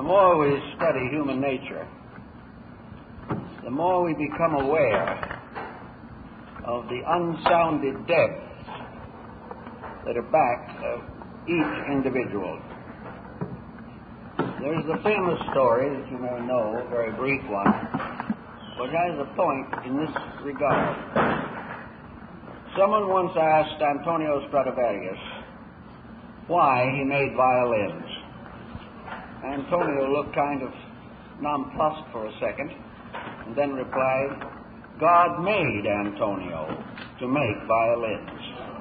more we study human nature, the more we become aware of the unsounded depths that are back of each individual. There's the famous story that you may know, a very brief one, which has a point in this regard. Someone once asked Antonio Stradivarius why he made violins. Antonio looked kind of nonplussed for a second and then replied, "God made Antonio to make violins."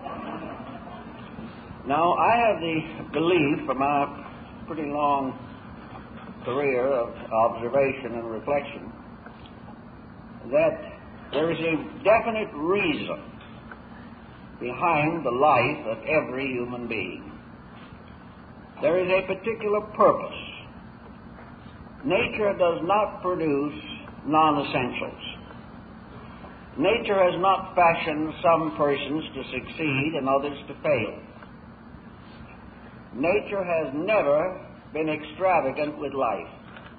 Now, I have the belief from our pretty long career of observation and reflection that there is a definite reason behind the life of every human being. There is a particular purpose. Nature does not produce non-essentials. Nature has not fashioned some persons to succeed and others to fail. Nature has never been extravagant with life.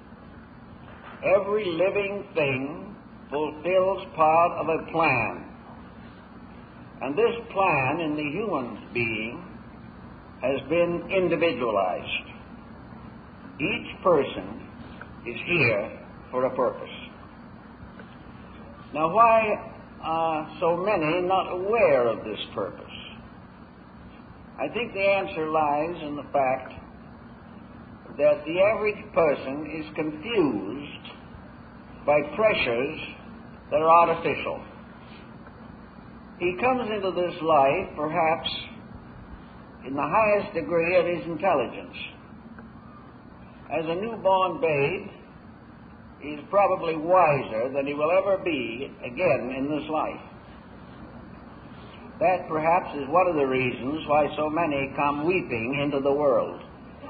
Every living thing fulfills part of a plan. And this plan in the human being has been individualized. Each person is here for a purpose. Now, why are so many not aware of this purpose? I think the answer lies in the fact that the average person is confused by pressures that are artificial. He comes into this life perhaps in the highest degree of his intelligence. As a newborn babe, he is probably wiser than he will ever be again in this life. That perhaps is one of the reasons why so many come weeping into the world.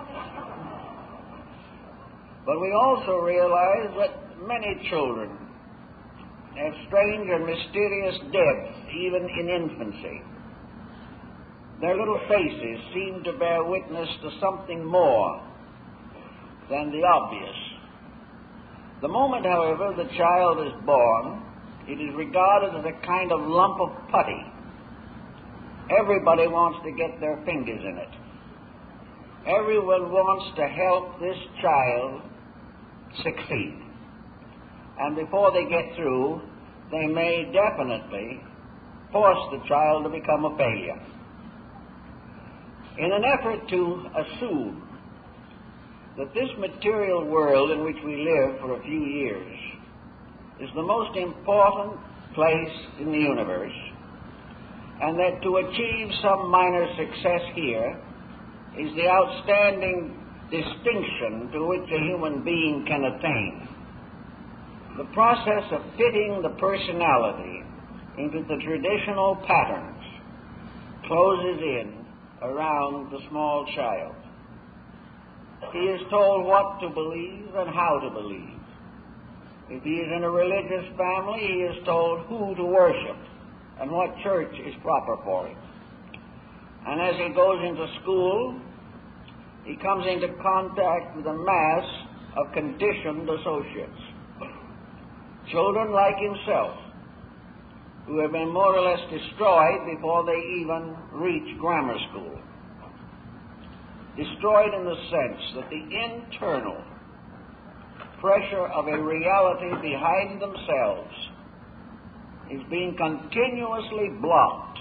But we also realize that many children have strange and mysterious depths, even in infancy. Their little faces seem to bear witness to something more than the obvious. The moment, however, the child is born, it is regarded as a kind of lump of putty. Everybody wants to get their fingers in it. Everyone wants to help this child succeed. And before they get through, they may definitely force the child to become a failure. In an effort to assume that this material world in which we live for a few years is the most important place in the universe, and that to achieve some minor success here is the outstanding distinction to which a human being can attain. The process of fitting the personality into the traditional patterns closes in around the small child. He is told what to believe and how to believe. If he is in a religious family, he is told who to worship and what church is proper for him. And as he goes into school, he comes into contact with a mass of conditioned associates. Children like himself, who have been more or less destroyed before they even reach grammar school. Destroyed in the sense that the internal pressure of a reality behind themselves is being continuously blocked.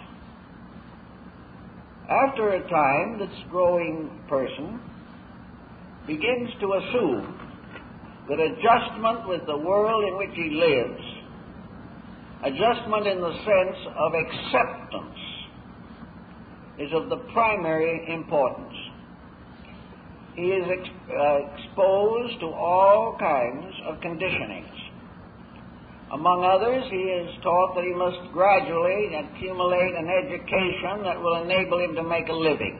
After a time, this growing person begins to assume that adjustment with the world in which he lives, adjustment in the sense of acceptance, is of the primary importance. He is exposed to all kinds of conditionings. Among others, he is taught that he must gradually accumulate an education that will enable him to make a living.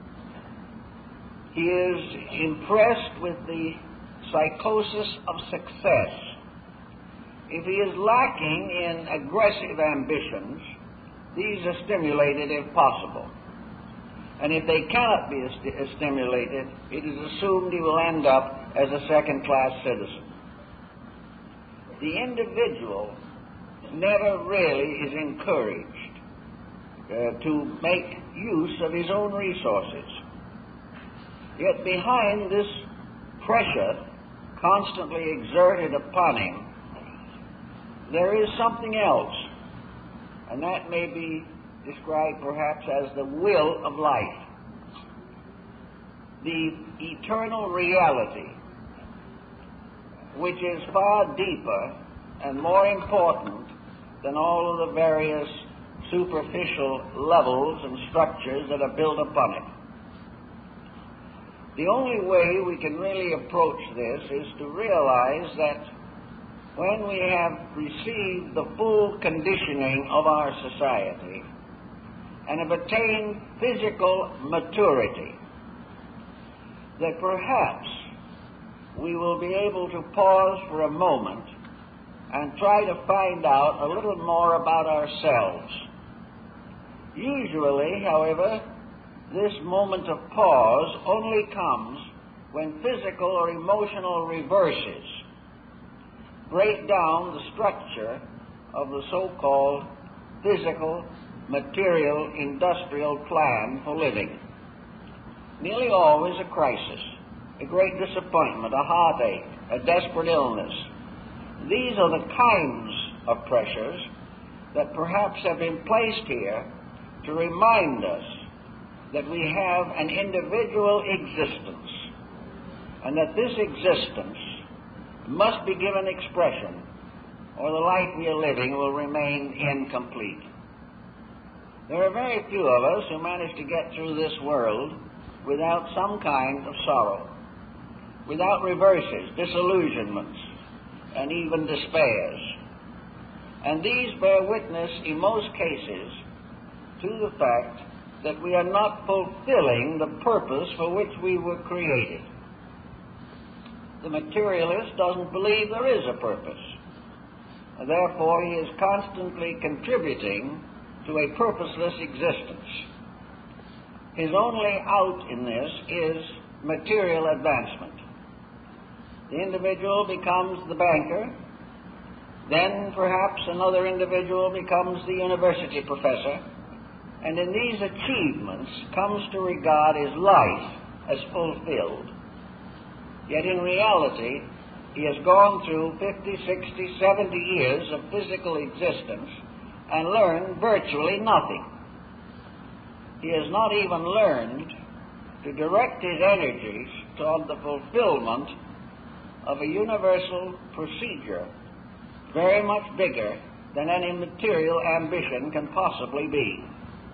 He is impressed with the psychosis of success. If he is lacking in aggressive ambitions, these are stimulated if possible. and if they cannot be stimulated, it is assumed he will end up as a second-class citizen. The individual never really is encouraged to make use of his own resources. Yet behind this pressure constantly exerted upon him, there is something else, and that may be described perhaps as the will of life, the eternal reality, which is far deeper and more important than all of the various superficial levels and structures that are built upon it. The only way we can really approach this is to realize that when we have received the full conditioning of our society and have attained physical maturity, that perhaps we will be able to pause for a moment and try to find out a little more about ourselves. Usually, however, this moment of pause only comes when physical or emotional reverses break down the structure of the so-called physical, material, industrial plan for living. Nearly always a crisis, a great disappointment, a heartache, a desperate illness. These are the kinds of pressures that perhaps have been placed here to remind us that we have an individual existence, and that this existence must be given expression, or the life we are living will remain incomplete. There are very few of us who manage to get through this world without some kind of sorrow, without reverses, disillusionments, and even despairs. And these bear witness, in most cases, to the fact that we are not fulfilling the purpose for which we were created. The materialist doesn't believe there is a purpose. Therefore, he is constantly contributing to a purposeless existence. His only out in this is material advancement. The individual becomes the banker, then perhaps another individual becomes the university professor, and in these achievements comes to regard his life as fulfilled. Yet in reality, he has gone through 50, 60, 70 years of physical existence and learned virtually nothing. He has not even learned to direct his energies toward the fulfillment of a universal procedure very much bigger than any material ambition can possibly be.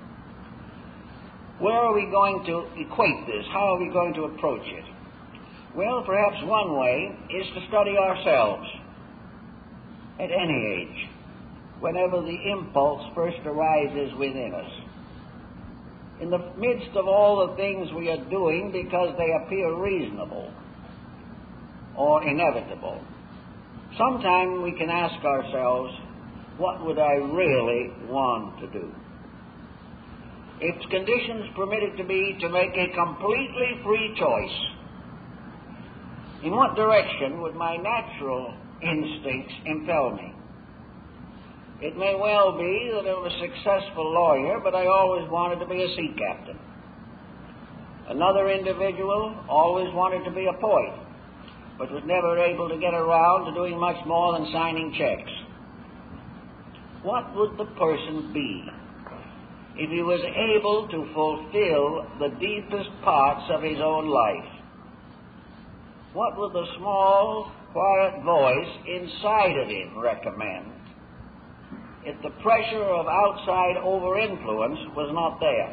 Where are we going to equate this? How are we going to approach it? Well, perhaps one way is to study ourselves at any age, whenever the impulse first arises within us. In the midst of all the things we are doing because they appear reasonable or inevitable, sometime we can ask ourselves, what would I really want to do? If conditions permitted to me to make a completely free choice, in what direction would my natural instincts impel me? It may well be that I'm a successful lawyer, but I always wanted to be a sea captain. Another individual always wanted to be a poet, but was never able to get around to doing much more than signing checks. What would the person be if he was able to fulfill the deepest parts of his own life? What would the small, quiet voice inside of him recommend if the pressure of outside over-influence was not there?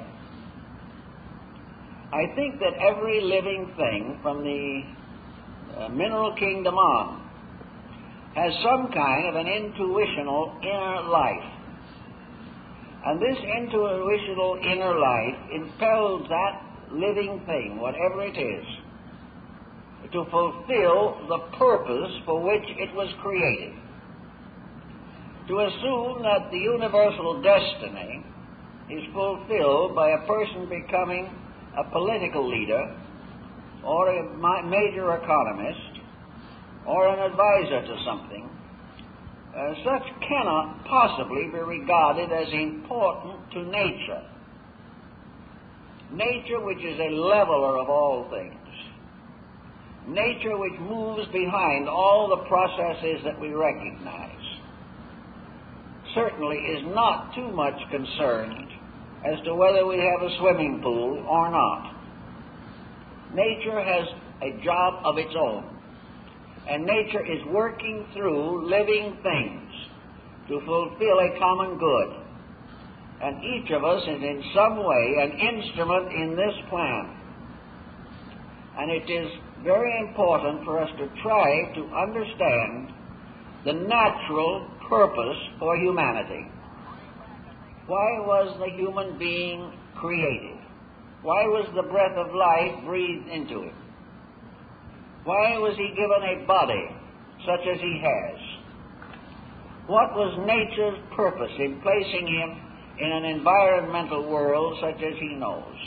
I think that every living thing from the mineral kingdom on has some kind of an intuitional inner life. And this intuitional inner life impels that living thing, whatever it is, to fulfill the purpose for which it was created. To assume that the universal destiny is fulfilled by a person becoming a political leader or a major economist or an advisor to something, such cannot possibly be regarded as important to nature. Nature, which is a leveler of all things, nature which moves behind all the processes that we recognize, certainly is not too much concerned as to whether we have a swimming pool or not. Nature has a job of its own, and nature is working through living things to fulfill a common good. And each of us is in some way an instrument in this plan. And it is very important for us to try to understand the natural purpose for humanity. Why was the human being created? Why was the breath of life breathed into him? Why was he given a body such as he has? What was nature's purpose in placing him in an environmental world such as he knows?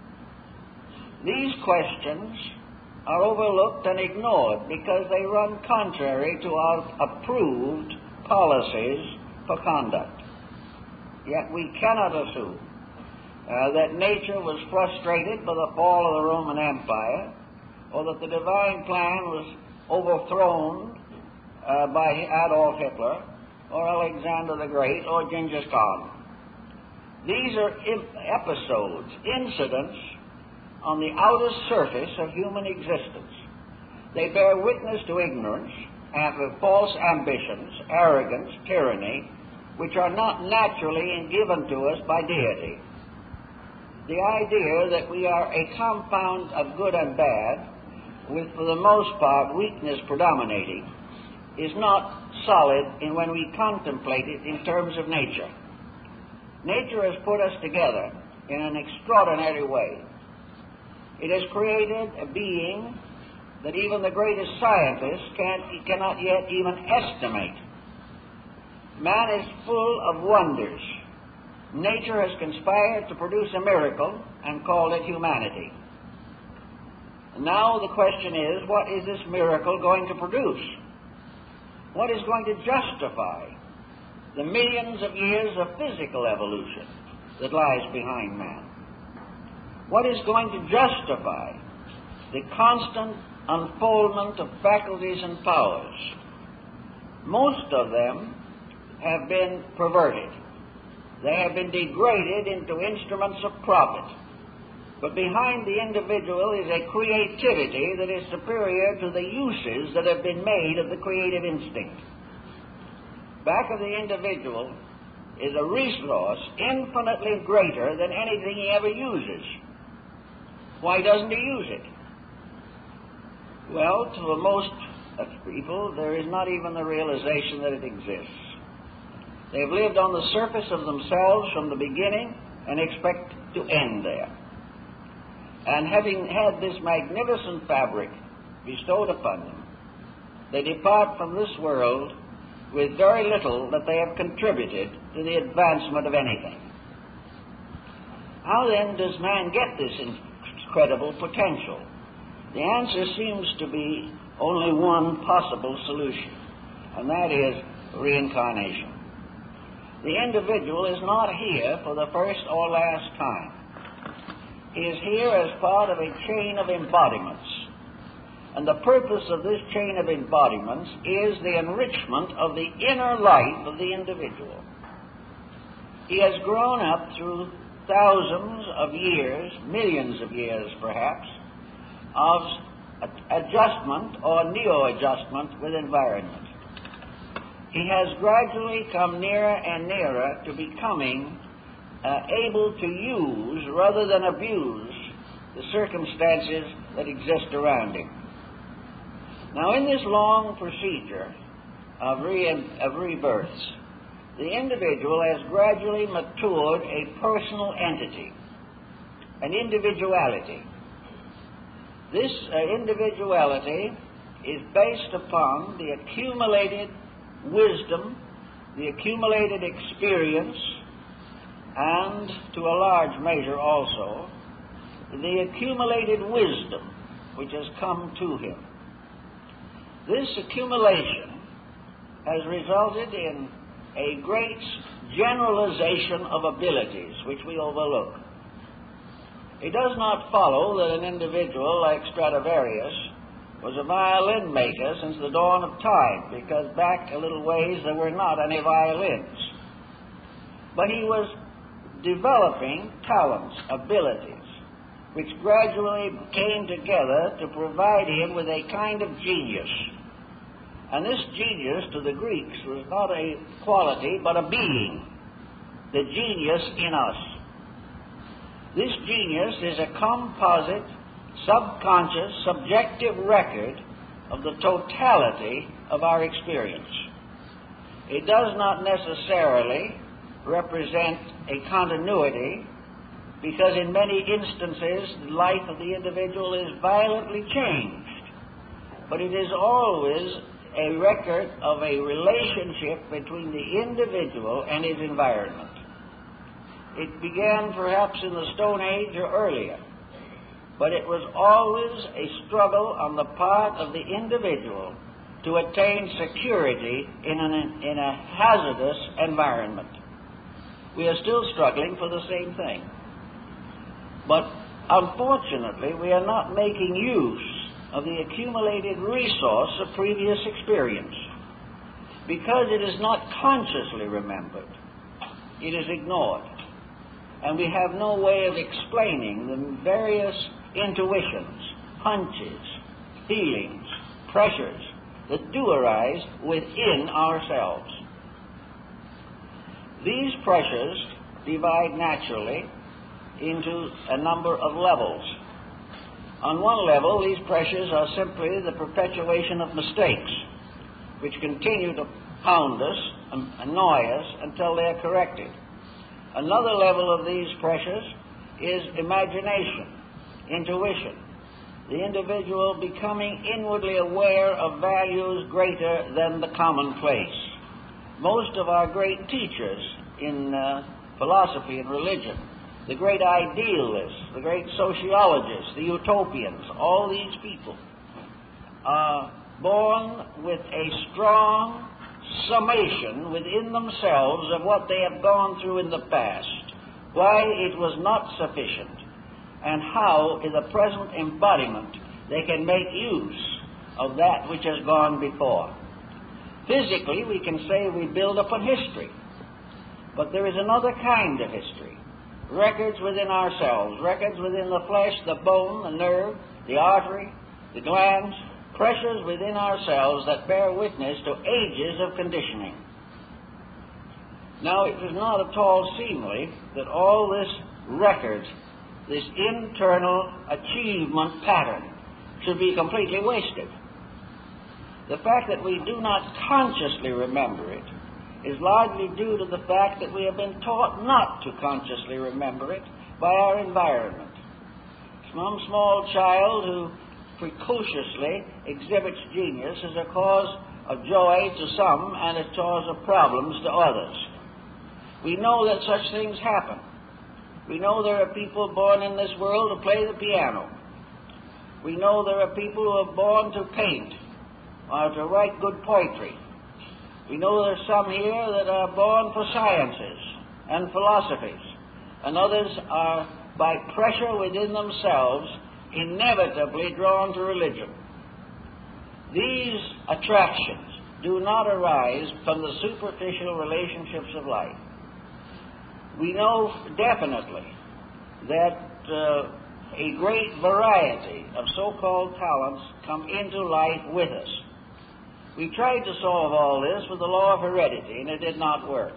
These questions are overlooked and ignored because they run contrary to our approved policies for conduct. Yet we cannot assume that nature was frustrated by the fall of the Roman Empire, or that the divine plan was overthrown by Adolf Hitler, or Alexander the Great, or Genghis Khan. These are episodes, incidents on the outer surface of human existence. They bear witness to ignorance and false ambitions, arrogance, tyranny, which are not naturally given to us by deity. The idea that we are a compound of good and bad, with for the most part weakness predominating, is not solid when we contemplate it in terms of nature. Nature has put us together in an extraordinary way. It has created a being that even the greatest scientists cannot yet even estimate. Man is full of wonders. Nature has conspired to produce a miracle and called it humanity. Now the question is, what is this miracle going to produce? What is going to justify the millions of years of physical evolution that lies behind man? What is going to justify the constant unfoldment of faculties and powers? Most of them have been perverted. They have been degraded into instruments of profit. But behind the individual is a creativity that is superior to the uses that have been made of the creative instinct. Back of the individual is a resource infinitely greater than anything he ever uses. Why doesn't he use it? Well, to the most people, there is not even the realization that it exists. They've lived on the surface of themselves from the beginning and expect to end there. And having had this magnificent fabric bestowed upon them, they depart from this world with very little that they have contributed to the advancement of anything. How then does man get this incredible potential? The answer seems to be only one possible solution, and that is reincarnation. The individual is not here for the first or last time. He is here as part of a chain of embodiments. And the purpose of this chain of embodiments is the enrichment of the inner life of the individual. He has grown up through thousands of years, millions of years perhaps, of adjustment or neo-adjustment with environment. He has gradually come nearer and nearer to becoming able to use rather than abuse the circumstances that exist around him. Now, in this long procedure of rebirths, the individual has gradually matured a personal entity, an individuality. This individuality is based upon the accumulated wisdom, the accumulated experience, and to a large measure also the accumulated wisdom which has come to him. This accumulation has resulted in a great generalization of abilities which we overlook. It does not follow that an individual like Stradivarius was a violin maker since the dawn of time, because back a little ways there were not any violins. But he was developing talents, abilities, which gradually came together to provide him with a kind of genius. And this genius to the Greeks was not a quality but a being, the genius in us. This genius is a composite, subconscious, subjective record of the totality of our experience. It does not necessarily represent a continuity, because in many instances the life of the individual is violently changed. But it is always a record of a relationship between the individual and his environment. It began perhaps in the Stone Age or earlier, but it was always a struggle on the part of the individual to attain security in a hazardous environment. We are still struggling for the same thing. But unfortunately, we are not making use of the accumulated resource of previous experience. Because it is not consciously remembered, it is ignored. And we have no way of explaining the various intuitions, hunches, feelings, pressures that do arise within ourselves. These pressures divide naturally into a number of levels. On one level, these pressures are simply the perpetuation of mistakes, which continue to pound us and annoy us until they are corrected. Another level of these pressures is imagination, intuition, the individual becoming inwardly aware of values greater than the commonplace. Most of our great teachers in philosophy and religion, the great idealists, the great sociologists, the utopians, all these people are born with a strong summation within themselves of what they have gone through in the past, why it was not sufficient, and how in the present embodiment they can make use of that which has gone before. Physically, we can say we build upon history, but there is another kind of history. Records within ourselves, records within the flesh, the bone, the nerve, the artery, the glands, pressures within ourselves that bear witness to ages of conditioning. Now, it is not at all seemly that all this record, this internal achievement pattern, should be completely wasted. The fact that we do not consciously remember it is largely due to the fact that we have been taught not to consciously remember it by our environment. Some small child who precociously exhibits genius is a cause of joy to some and a cause of problems to others. We know that such things happen. We know there are people born in this world to play the piano. We know there are people who are born to paint or to write good poetry. We know there are some here that are born for sciences and philosophies, and others are, by pressure within themselves, inevitably drawn to religion. These attractions do not arise from the superficial relationships of life. We know definitely that a great variety of so-called talents come into life with us. We tried to solve all this with the law of heredity, and it did not work.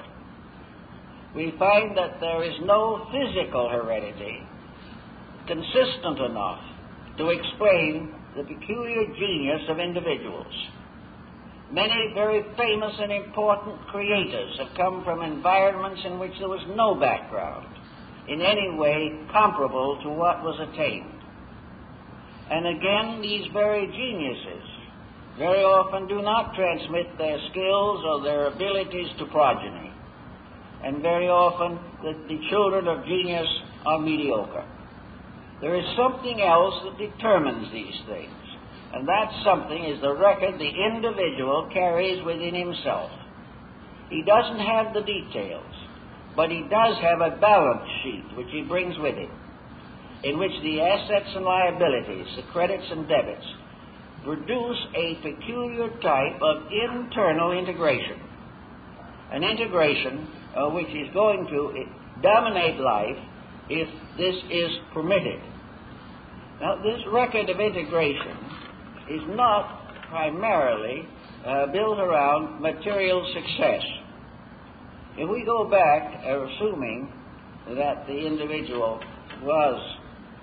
We find that there is no physical heredity consistent enough to explain the peculiar genius of individuals. Many very famous and important creators have come from environments in which there was no background in any way comparable to what was attained. And again, these very geniuses very often do not transmit their skills or their abilities to progeny. And very often the children of genius are mediocre. there is something else that determines these things, and that something is the record the individual carries within himself. He doesn't have the details, but he does have a balance sheet which he brings with him, in which the assets and liabilities, the credits and debits, produce a peculiar type of internal integration, an integration which is going to dominate life if this is permitted. Now, this record of integration is not primarily built around material success. If we go back, assuming that the individual was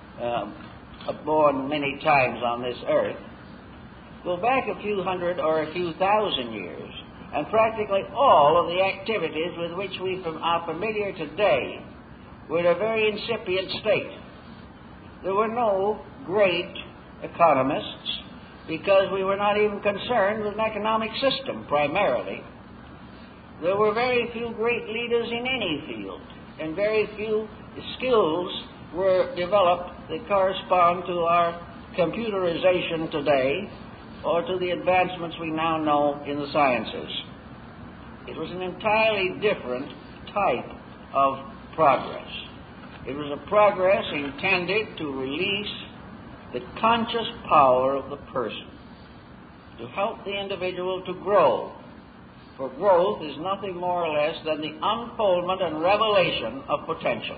born many times on this earth, go back a few hundred or a few thousand years, and practically all of the activities with which we are familiar today were in a very incipient state. There were no great economists, because we were not even concerned with an economic system primarily. There were very few great leaders in any field, and very few skills were developed that correspond to our computerization today or to the advancements we now know in the sciences. It was an entirely different type of progress. It was a progress intended to release the conscious power of the person, to help the individual to grow. For growth is nothing more or less than the unfoldment and revelation of potential.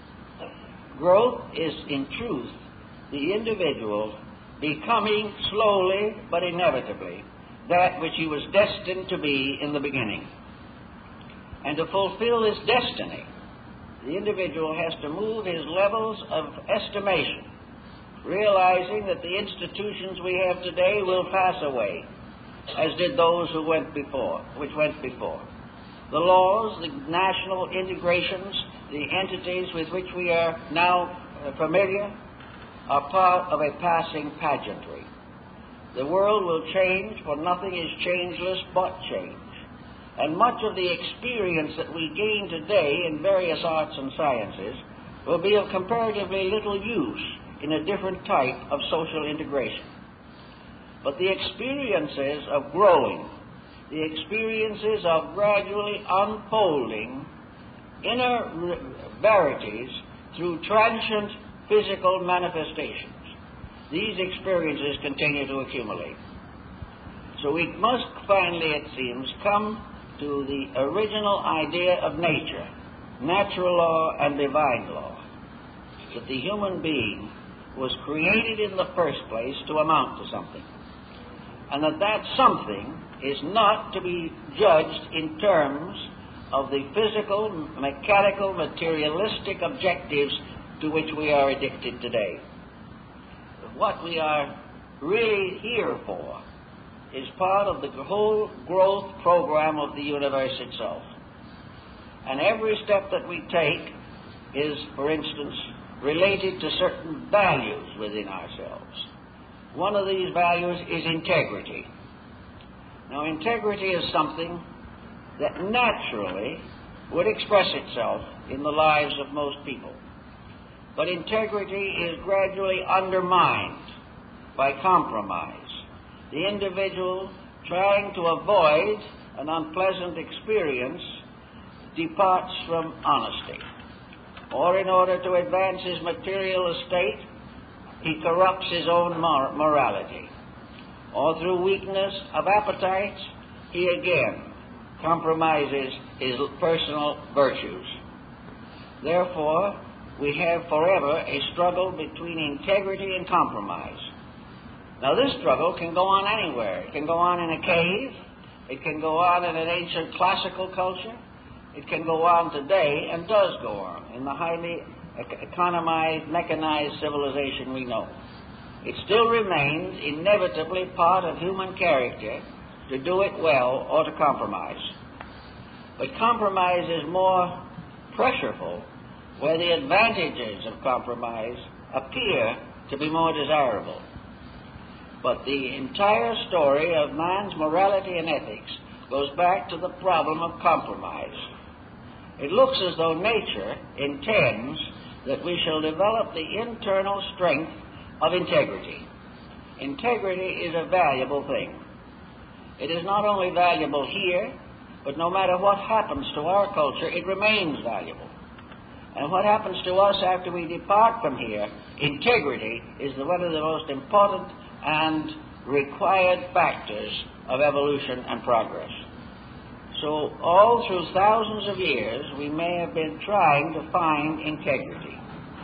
Growth is, in truth, the individual becoming slowly but inevitably that which he was destined to be in the beginning. And to fulfill this destiny, the individual has to move his levels of estimation, realizing that the institutions we have today will pass away, as did those which went before. The laws, the national integrations, the entities with which we are now familiar are part of a passing pageantry. The world will change, for nothing is changeless but change. And much of the experience that we gain today in various arts and sciences will be of comparatively little use in a different type of social integration. But the experiences of growing, the experiences of gradually unfolding inner verities through transient physical manifestations, these experiences continue to accumulate. So we must finally, it seems, come to the original idea of nature, natural law and divine law, that the human being was created in the first place to amount to something, and that something is not to be judged in terms of the physical, mechanical, materialistic objectives to which we are addicted today. What we are really here for is part of the whole growth program of the universe itself. And every step that we take is, for instance, related to certain values within ourselves. One of these values is integrity. Now, integrity is something that naturally would express itself in the lives of most people. But integrity is gradually undermined by compromise. The individual, trying to avoid an unpleasant experience, departs from honesty. Or in order to advance his material estate, he corrupts his own morality. Or through weakness of appetites, he again compromises his personal virtues. Therefore, we have forever a struggle between integrity and compromise. Now, this struggle can go on anywhere. It can go on in a cave. It can go on in an ancient classical culture. It can go on today, and does go on, in the highly economized, mechanized civilization we know. It still remains inevitably part of human character to do it well or to compromise. But compromise is more pressureful where the advantages of compromise appear to be more desirable. But the entire story of man's morality and ethics goes back to the problem of compromise. It looks as though nature intends that we shall develop the internal strength of integrity. Integrity is a valuable thing. It is not only valuable here, but no matter what happens to our culture, it remains valuable. And what happens to us after we depart from here, integrity is one of the most important and required factors of evolution and progress. So all through thousands of years, we may have been trying to find integrity.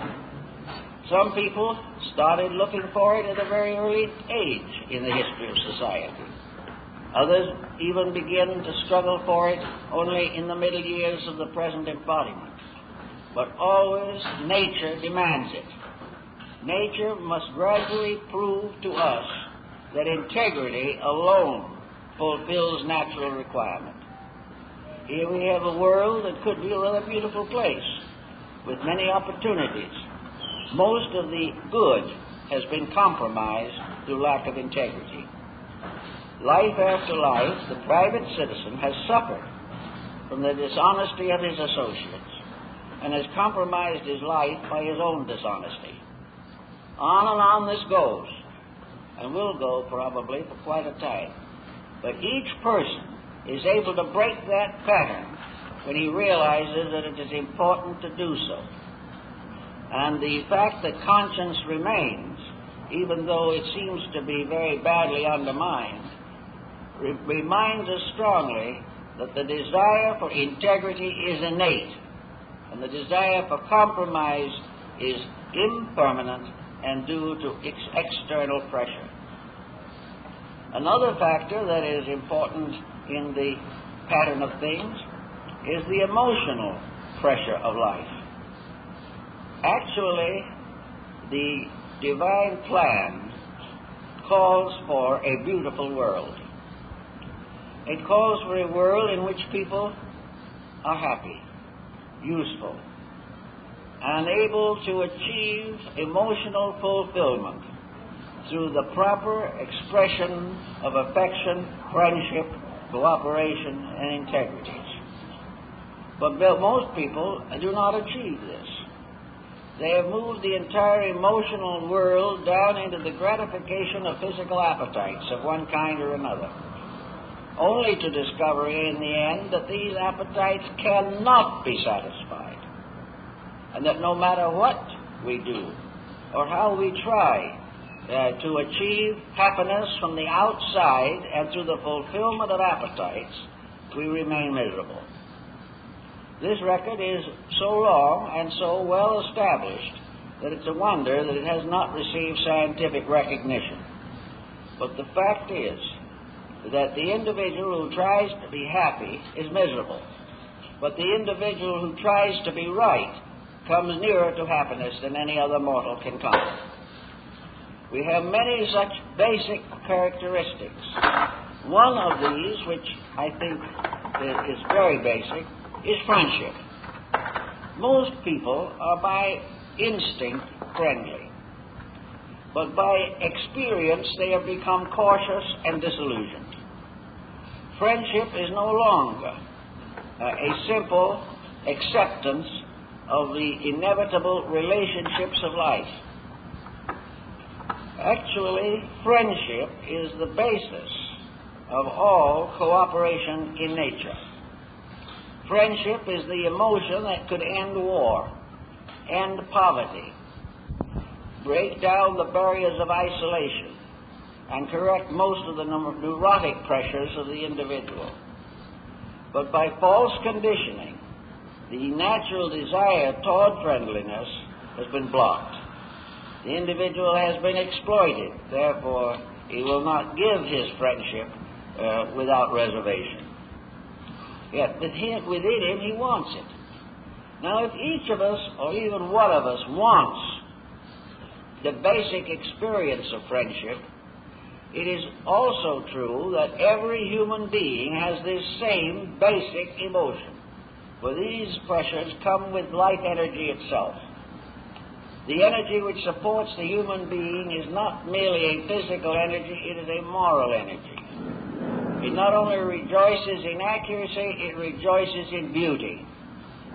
Some people started looking for it at a very early age in the history of society. Others even begin to struggle for it only in the middle years of the present embodiment. But always nature demands it. Nature must gradually prove to us that integrity alone fulfills natural requirement. Here we have a world that could be a rather beautiful place with many opportunities. Most of the good has been compromised through lack of integrity. Life after life, the private citizen has suffered from the dishonesty of his associates and has compromised his life by his own dishonesty. On and on this goes, and will go probably for quite a time. But each person is able to break that pattern when he realizes that it is important to do so. And the fact that conscience remains, even though it seems to be very badly undermined, reminds us strongly that the desire for integrity is innate, and the desire for compromise is impermanent and due to external pressure. Another factor that is important in the pattern of things is the emotional pressure of life. Actually, the divine plan calls for a beautiful world. It calls for a world in which people are happy, useful, and able to achieve emotional fulfillment through the proper expression of affection, friendship, cooperation, and integrities. But most people do not achieve this. They have moved the entire emotional world down into the gratification of physical appetites of one kind or another, only to discover in the end that these appetites cannot be satisfied, and that no matter what we do or how we try to achieve happiness from the outside and through the fulfillment of appetites, we remain miserable. This record is so long and so well established that it's a wonder that it has not received scientific recognition. But the fact is that the individual who tries to be happy is miserable, but the individual who tries to be right comes nearer to happiness than any other mortal can come. We have many such basic characteristics. One of these, which I think is very basic, is friendship. Most people are by instinct friendly, but by experience they have become cautious and disillusioned. Friendship is no longer a simple acceptance of the inevitable relationships of life. Actually, friendship is the basis of all cooperation in nature. Friendship is the emotion that could end war, end poverty, break down the barriers of isolation, and correct most of the neurotic pressures of the individual. But by false conditioning, the natural desire toward friendliness has been blocked. The individual has been exploited, therefore he will not give his friendship without reservation. Yet within him he wants it. Now if each of us, or even one of us, wants the basic experience of friendship, it is also true that every human being has this same basic emotion, for these pressures come with life energy itself. The energy which supports the human being is not merely a physical energy, it is a moral energy. It not only rejoices in accuracy, it rejoices in beauty.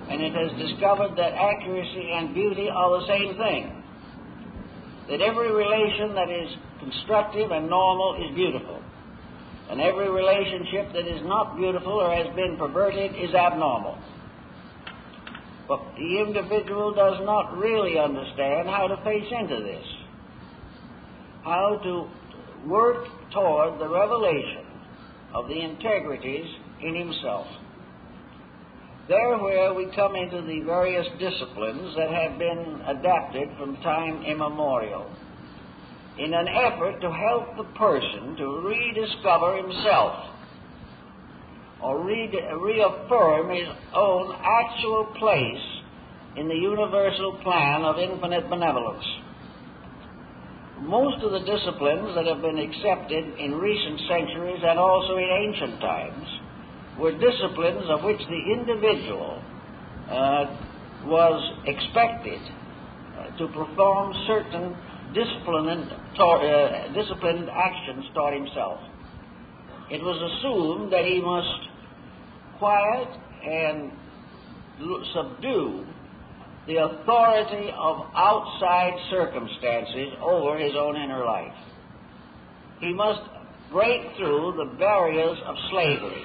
and it has discovered that accuracy and beauty are the same thing. That every relation that is constructive and normal is beautiful, and every relationship that is not beautiful or has been perverted is abnormal. But the individual does not really understand how to face into this, how to work toward the revelation of the integrities in himself. There where we come into the various disciplines that have been adapted from time immemorial in an effort to help the person to rediscover himself or reaffirm his own actual place in the universal plan of infinite benevolence. Most of the disciplines that have been accepted in recent centuries and also in ancient times were disciplines of which the individual was expected to perform certain disciplined actions toward himself. It was assumed that he must quiet and subdue the authority of outside circumstances over his own inner life. He must break through the barriers of slavery.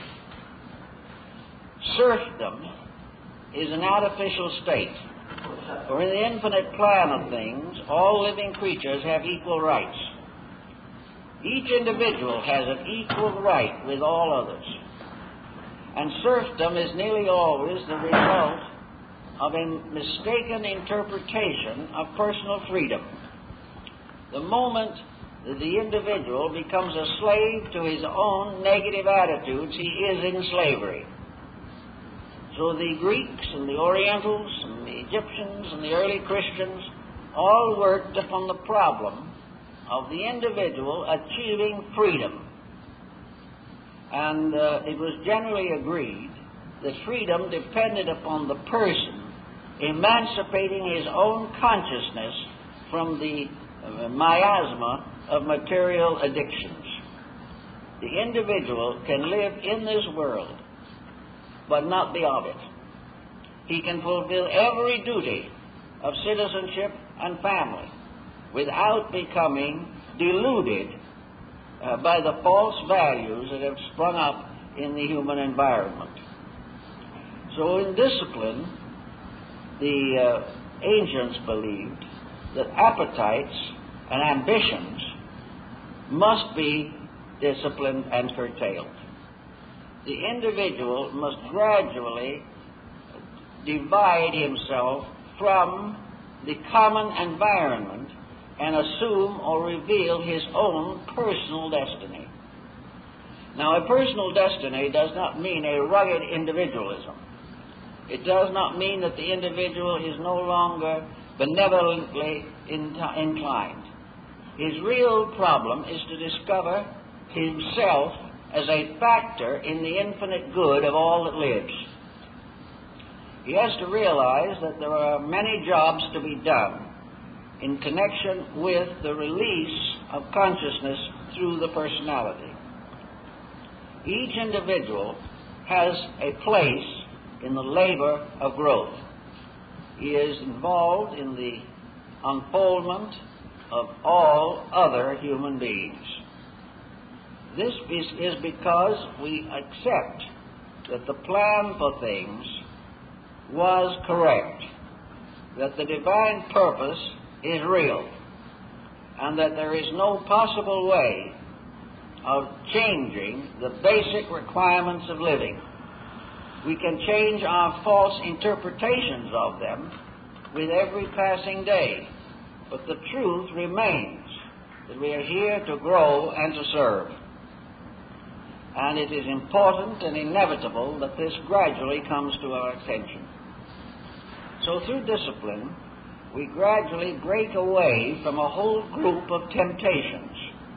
Serfdom is an artificial state, for in the infinite plan of things, all living creatures have equal rights. Each individual has an equal right with all others. And serfdom is nearly always the result of a mistaken interpretation of personal freedom. The moment that the individual becomes a slave to his own negative attitudes, he is in slavery. So the Greeks and the Orientals and the Egyptians and the early Christians all worked upon the problem of the individual achieving freedom. And it was generally agreed that freedom depended upon the person emancipating his own consciousness from the miasma of material addictions. The individual can live in this world, but not be of it. He can fulfill every duty of citizenship and family without becoming deluded by the false values that have sprung up in the human environment. So in discipline, the ancients believed that appetites and ambitions must be disciplined and curtailed. The individual must gradually divide himself from the common environment and assume or reveal his own personal destiny. Now, a personal destiny does not mean a rugged individualism. It does not mean that the individual is no longer benevolently inclined. His real problem is to discover himself as a factor in the infinite good of all that lives. He has to realize that there are many jobs to be done in connection with the release of consciousness through the personality. Each individual has a place in the labor of growth. He is involved in the unfoldment of all other human beings. This is because we accept that the plan for things was correct, that the divine purpose is real, and that there is no possible way of changing the basic requirements of living. We can change our false interpretations of them with every passing day, but the truth remains that we are here to grow and to serve. And it is important and inevitable that this gradually comes to our attention. So through discipline, we gradually break away from a whole group of temptations.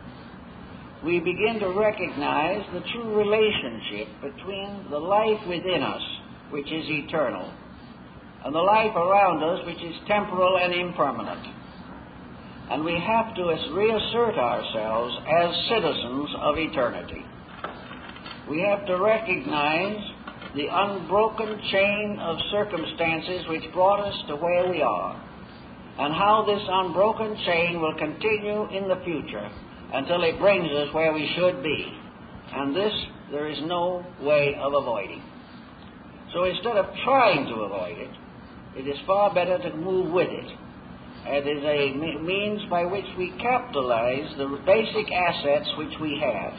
We begin to recognize the true relationship between the life within us, which is eternal, and the life around us, which is temporal and impermanent. And we have to reassert ourselves as citizens of eternity. We have to recognize the unbroken chain of circumstances which brought us to where we are, and how this unbroken chain will continue in the future until it brings us where we should be. And this there is no way of avoiding. So instead of trying to avoid it, it is far better to move with it. It is a means by which we capitalize the basic assets which we have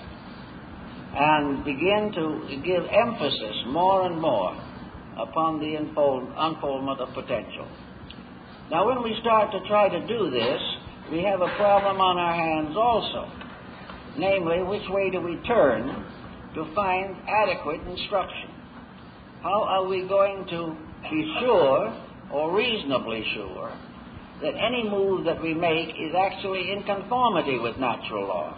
and begin to give emphasis more and more upon the unfoldment of potential. Now, when we start to try to do this, we have a problem on our hands also. Namely, which way do we turn to find adequate instruction? How are we going to be sure, or reasonably sure, that any move that we make is actually in conformity with natural law?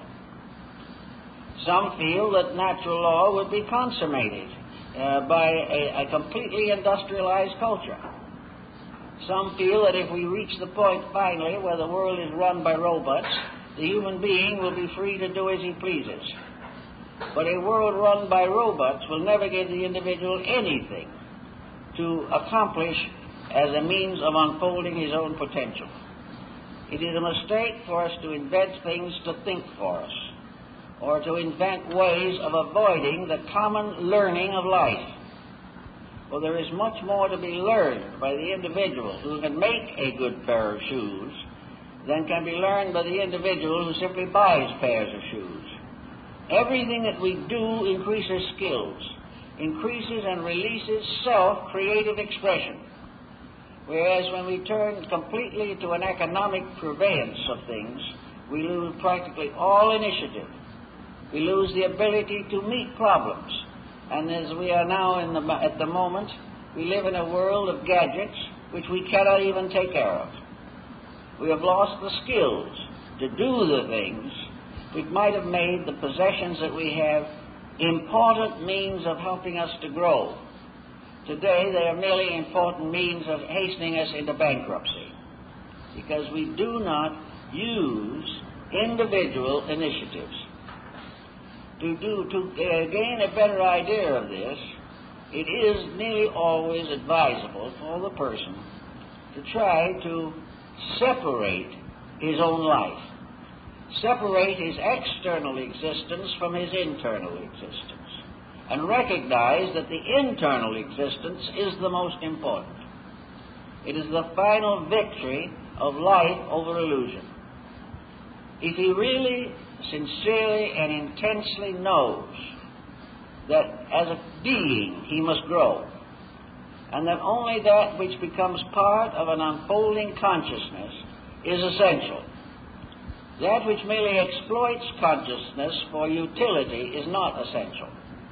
Some feel that natural law would be consummated by a completely industrialized culture. Some feel that if we reach the point finally where the world is run by robots, the human being will be free to do as he pleases. But a world run by robots will never give the individual anything to accomplish as a means of unfolding his own potential. It is a mistake for us to invent things to think for us, or to invent ways of avoiding the common learning of life. For there is much more to be learned by the individual who can make a good pair of shoes than can be learned by the individual who simply buys pairs of shoes. Everything that we do increases skills, increases and releases self-creative expression. Whereas when we turn completely to an economic purveyance of things, we lose practically all initiative. We lose the ability to meet problems. And as we are now at the moment, we live in a world of gadgets which we cannot even take care of. We have lost the skills to do the things which might have made the possessions that we have important means of helping us to grow. Today, they are merely important means of hastening us into bankruptcy, because we do not use individual initiatives. To gain a better idea of this, it is nearly always advisable for the person to try to separate his own life, separate his external existence from his internal existence, and recognize that the internal existence is the most important. It is the final victory of life over illusion. If he really, sincerely, and intensely knows that as a being he must grow, and that only that which becomes part of an unfolding consciousness is essential, that which merely exploits consciousness for utility is not essential.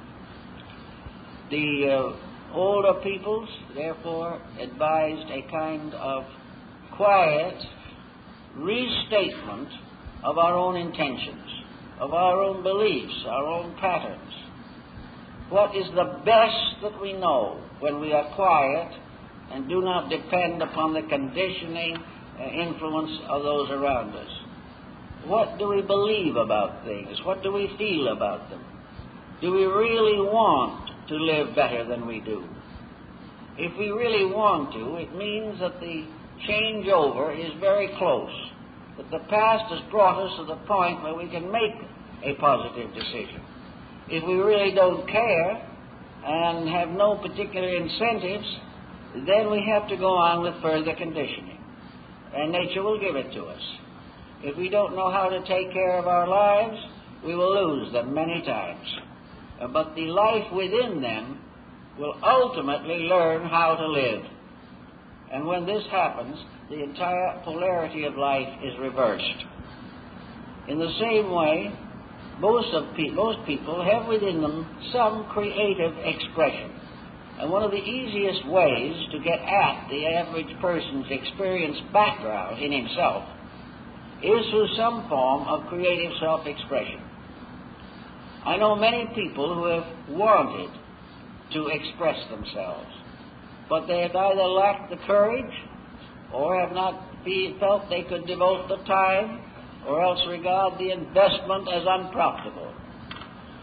The older peoples, therefore, advised a kind of quiet restatement of our own intentions, of our own beliefs, our own patterns. What is the best that we know when we are quiet and do not depend upon the conditioning influence of those around us? What do we believe about things? What do we feel about them? Do we really want to live better than we do? If we really want to, it means that the changeover is very close, that the past has brought us to the point where we can make a positive decision. If we really don't care and have no particular incentives, then we have to go on with further conditioning, and nature will give it to us. If we don't know how to take care of our lives, we will lose them many times. But the life within them will ultimately learn how to live. And when this happens, the entire polarity of life is reversed. In the same way, most people have within them some creative expression. And one of the easiest ways to get at the average person's experience background in himself is through some form of creative self-expression. I know many people who have wanted to express themselves, but they have either lacked the courage or have not felt they could devote the time, or else regard the investment as unprofitable.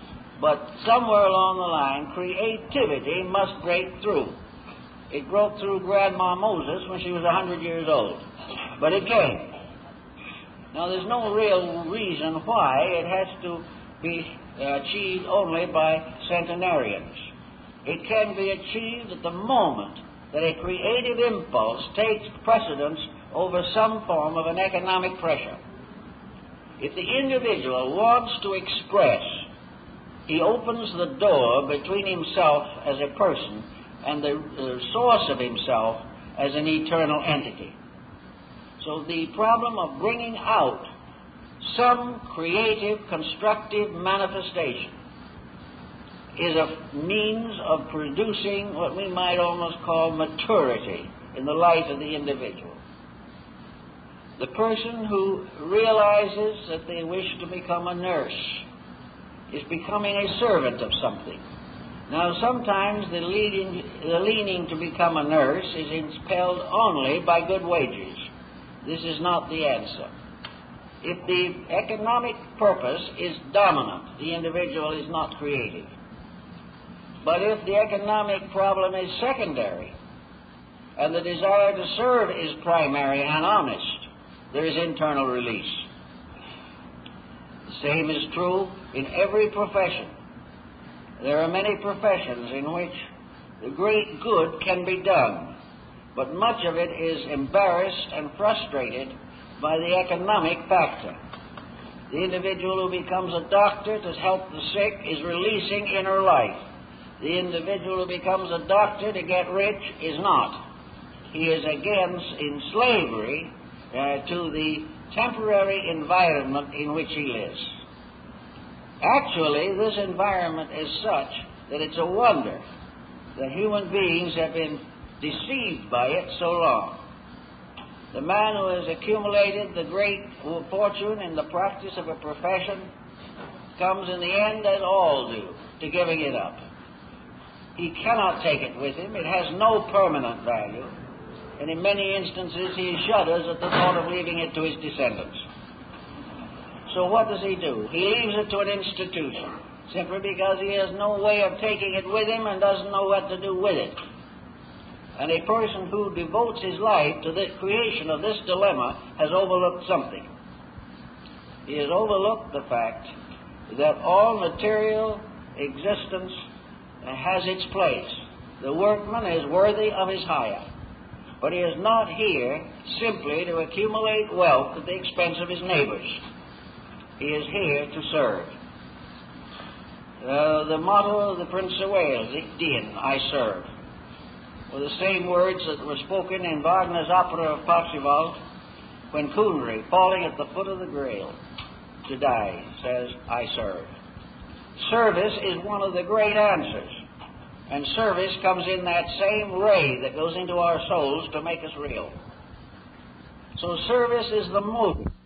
But somewhere along the line, creativity must break through. It broke through Grandma Moses when she was 100 years old. But it came. Now, there's no real reason why it has to be achieved only by centenarians. It can be achieved at the moment that a creative impulse takes precedence over some form of an economic pressure. If the individual wants to express, he opens the door between himself as a person and the source of himself as an eternal entity. So the problem of bringing out some creative, constructive manifestation is a means of producing what we might almost call maturity in the life of the individual. The person who realizes that they wish to become a nurse is becoming a servant of something. Now, sometimes the leaning to become a nurse is impelled only by good wages. This is not the answer. If the economic purpose is dominant, the individual is not creative. But if the economic problem is secondary, and the desire to serve is primary and honest, there is internal release. The same is true in every profession. There are many professions in which the great good can be done, but much of it is embarrassed and frustrated by the economic factor. The individual who becomes a doctor to help the sick is releasing inner life. The individual who becomes a doctor to get rich is not. He is again in slavery to the temporary environment in which he lives. Actually, this environment is such that it's a wonder that human beings have been deceived by it so long. The man who has accumulated the great fortune in the practice of a profession comes in the end, as all do, to giving it up. He cannot take it with him. It has no permanent value. And in many instances, he shudders at the thought of leaving it to his descendants. So what does he do? He leaves it to an institution, simply because he has no way of taking it with him and doesn't know what to do with it. And a person who devotes his life to the creation of this dilemma has overlooked something. He has overlooked the fact that all material existence has its place. The workman is worthy of his hire. But he is not here simply to accumulate wealth at the expense of his neighbors. He is here to serve. The motto of the Prince of Wales, Ich dien, I serve, were the same words that were spoken in Wagner's opera of Parsifal when Coonry, falling at the foot of the Grail to die, says, I serve. Service is one of the great answers. And service comes in that same ray that goes into our souls to make us real. So service is the motive